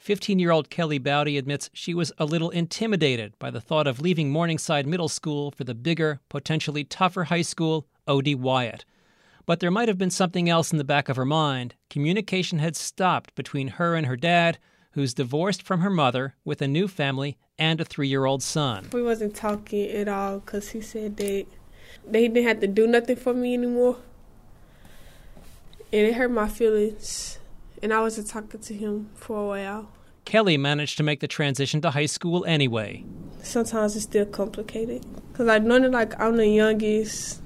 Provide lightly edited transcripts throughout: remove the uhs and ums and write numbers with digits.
15-year-old Kelly Bowdy admits she was a little intimidated by the thought of leaving Morningside Middle School for the bigger, potentially tougher high school, O.D. Wyatt. But there might have been something else in the back of her mind. Communication had stopped between her and her dad, who's divorced from her mother with a new family and a 3-year-old son. We wasn't talking at all because he said that they didn't have to do nothing for me anymore. And it hurt my feelings. And I wasn't talking to him for a while. Kelly managed to make the transition to high school anyway. Sometimes it's still complicated. Because I know that I'm the youngest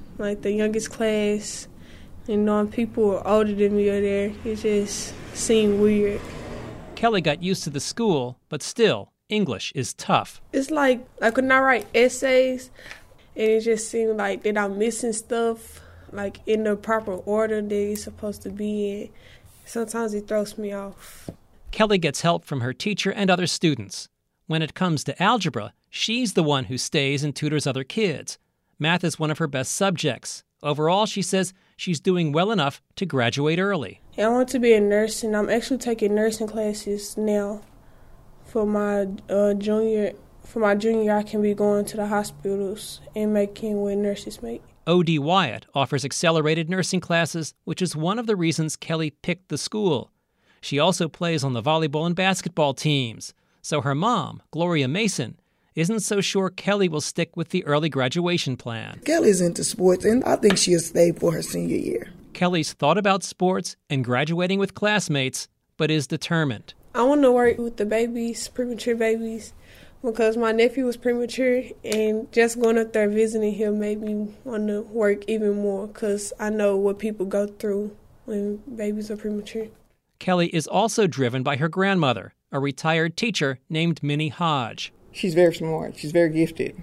class. And knowing people older than me are there, it just seemed weird. Kelly got used to the school, but still, English is tough. It's like when I write essays, and it just seems like that I'm missing stuff, like in the proper order that it's supposed to be in. Sometimes it throws me off. Kelly gets help from her teacher and other students. When it comes to algebra, she's the one who stays and tutors other kids. Math is one of her best subjects. Overall, she says she's doing well enough to graduate early. I want to be a nurse, and I'm actually taking nursing classes now. For my junior year, I can be going to the hospitals and making what nurses make. O.D. Wyatt offers accelerated nursing classes, which is one of the reasons Kelly picked the school. She also plays on the volleyball and basketball teams. So her mom, Gloria Mason, isn't so sure Kelly will stick with the early graduation plan. Kelly's into sports, and I think she'll stay for her senior year. Kelly's thought about sports and graduating with classmates, but is determined. I want to work with the babies, premature babies, because my nephew was premature, and just going up there visiting him made me want to work even more because I know what people go through when babies are premature. Kelly is also driven by her grandmother, a retired teacher named Minnie Hodge. She's very smart. She's very gifted.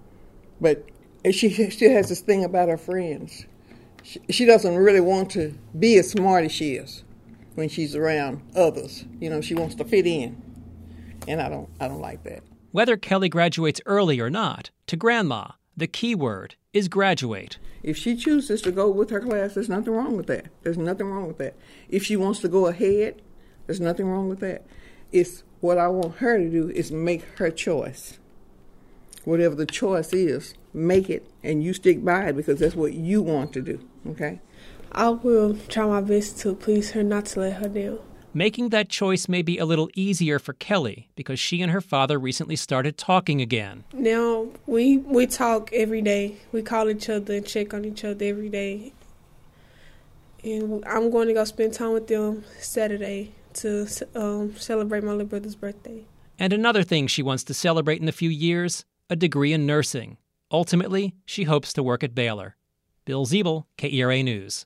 But she still has this thing about her friends. She doesn't really want to be as smart as she is when she's around others. You know, she wants to fit in. And I don't like that. Whether Kelly graduates early or not, to Grandma, the key word is graduate. If she chooses to go with her class, there's nothing wrong with that. There's nothing wrong with that. If she wants to go ahead, there's nothing wrong with that. It's what I want her to do is make her choice. Whatever the choice is, make it, and you stick by it because that's what you want to do, okay? I will try my best to please her, not to let her down. Making that choice may be a little easier for Kelly because she and her father recently started talking again. Now, we talk every day. We call each other and check on each other every day. And I'm going to go spend time with them Saturday to celebrate my little brother's birthday. And another thing she wants to celebrate in a few years, a degree in nursing. Ultimately, she hopes to work at Baylor. Bill Ziebel, KERA News.